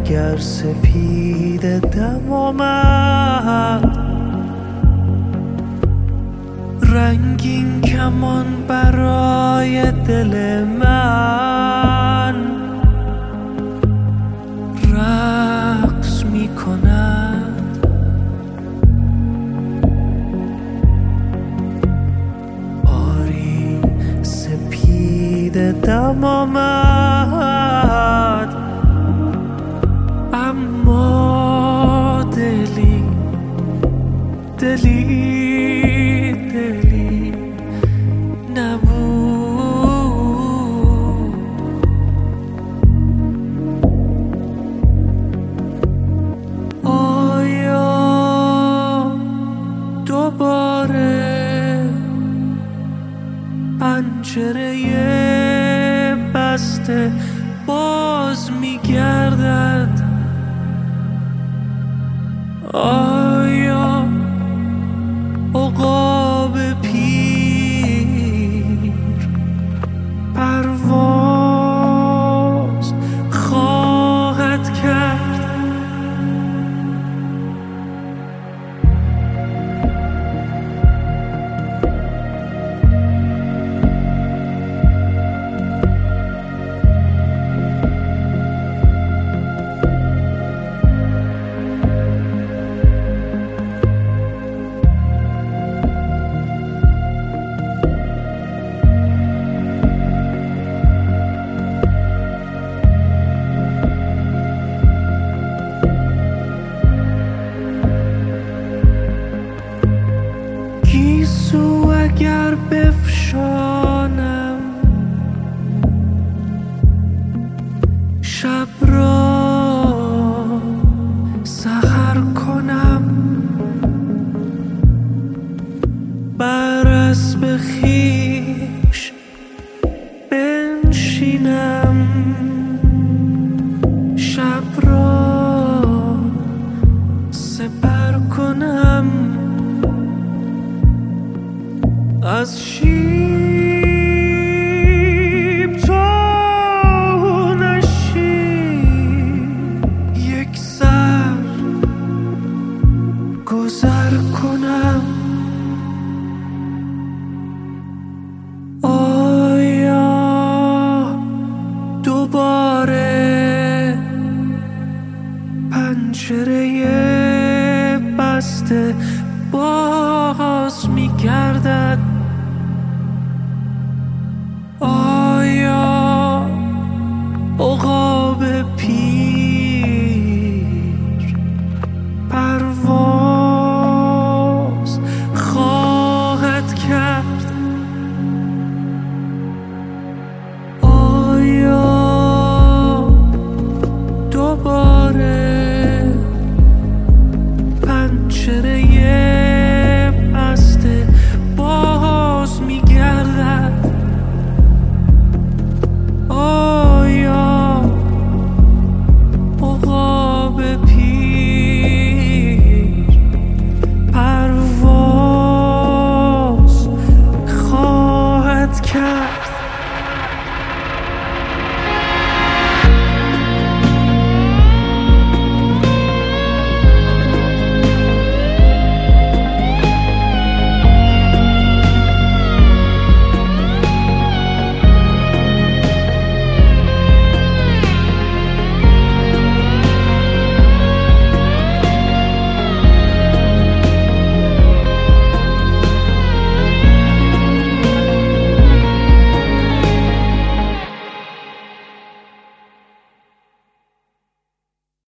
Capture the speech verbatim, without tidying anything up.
اگر سپید دم آمد رنگین کمان برای دل من رقص می کند. آری سپید دم آمد اما دلی دلی دلی نبود. آیا دوباره پنجره بسته باز می‌گردد؟ آیا عقاب پیر پرواز خواهد کرد؟ گیسو اگر بفشانم شب را سحر کنم بر اسب خویش بنشینم شب را سپر کنم از شیب تا نشیب یک سر گذر کنم. آیا دوباره پنجره بسته باز می‌گردد؟